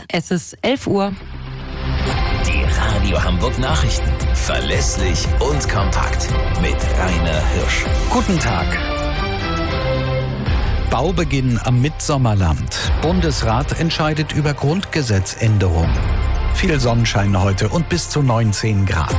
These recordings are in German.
Es ist 11 Uhr. Die Radio Hamburg Nachrichten. Verlässlich und kompakt. Mit Rainer Hirsch. Guten Tag. Baubeginn am Mitsommerland. Bundesrat entscheidet über Grundgesetzänderung. Viel Sonnenschein heute und bis zu 19 Grad.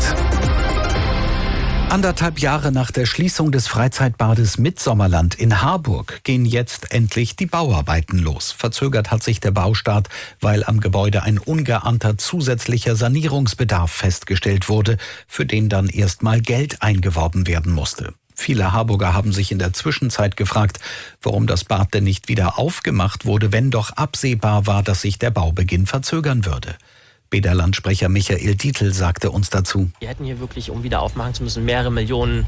1,5 Jahre nach der Schließung des Freizeitbades Mitsommerland in Harburg gehen jetzt endlich die Bauarbeiten los. Verzögert hat sich der Baustart, weil am Gebäude ein ungeahnter zusätzlicher Sanierungsbedarf festgestellt wurde, für den dann erstmal Geld eingeworben werden musste. Viele Harburger haben sich in der Zwischenzeit gefragt, warum das Bad denn nicht wieder aufgemacht wurde, wenn doch absehbar war, dass sich der Baubeginn verzögern würde. Bäderland-Sprecher Michael Dietl sagte uns dazu: Wir hätten hier wirklich, um wieder aufmachen zu müssen, mehrere Millionen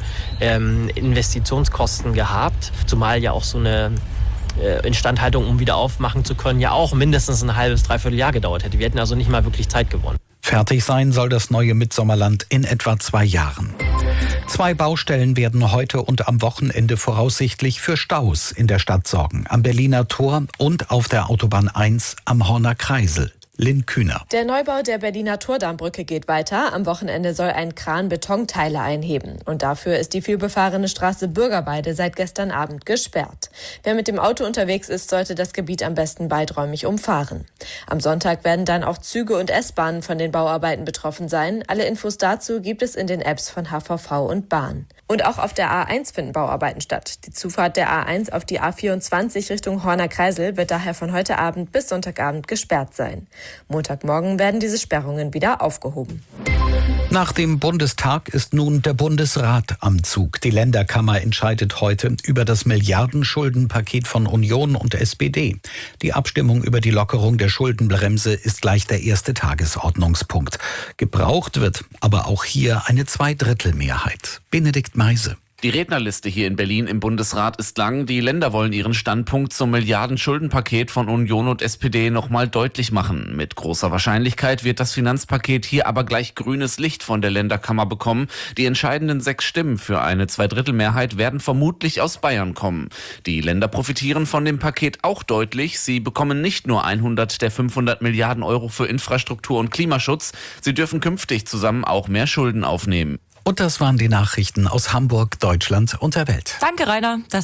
Investitionskosten gehabt. Zumal ja auch so eine Instandhaltung, um wieder aufmachen zu können, ja auch mindestens ein halbes, dreiviertel Jahr gedauert hätte. Wir hätten also nicht mal wirklich Zeit gewonnen. Fertig sein soll das neue Mitsommerland in etwa 2 Jahren. 2 Baustellen werden heute und am Wochenende voraussichtlich für Staus in der Stadt sorgen. Am Berliner Tor und auf der Autobahn 1 am Horner Kreisel. Lynn Kühner. Der Neubau der Berliner Tordammbrücke geht weiter. Am Wochenende soll ein Kran Betonteile einheben. Und dafür ist die vielbefahrene Straße Bürgerweide seit gestern Abend gesperrt. Wer mit dem Auto unterwegs ist, sollte das Gebiet am besten weiträumig umfahren. Am Sonntag werden dann auch Züge und S-Bahnen von den Bauarbeiten betroffen sein. Alle Infos dazu gibt es in den Apps von HVV und Bahn. Und auch auf der A1 finden Bauarbeiten statt. Die Zufahrt der A1 auf die A24 Richtung Horner Kreisel wird daher von heute Abend bis Sonntagabend gesperrt sein. Montagmorgen werden diese Sperrungen wieder aufgehoben. Nach dem Bundestag ist nun der Bundesrat am Zug. Die Länderkammer entscheidet heute über das Milliardenschuldenpaket von Union und SPD. Die Abstimmung über die Lockerung der Schuldenbremse ist gleich der erste Tagesordnungspunkt. Gebraucht wird aber auch hier eine Zweidrittelmehrheit. Benedikt Meise. Die Rednerliste hier in Berlin im Bundesrat ist lang. Die Länder wollen ihren Standpunkt zum Milliardenschuldenpaket von Union und SPD nochmal deutlich machen. Mit großer Wahrscheinlichkeit wird das Finanzpaket hier aber gleich grünes Licht von der Länderkammer bekommen. Die entscheidenden 6 Stimmen für eine Zweidrittelmehrheit werden vermutlich aus Bayern kommen. Die Länder profitieren von dem Paket auch deutlich. Sie bekommen nicht nur 100 der 500 Milliarden Euro für Infrastruktur und Klimaschutz. Sie dürfen künftig zusammen auch mehr Schulden aufnehmen. Und das waren die Nachrichten aus Hamburg, Deutschland und der Welt. Danke, Rainer.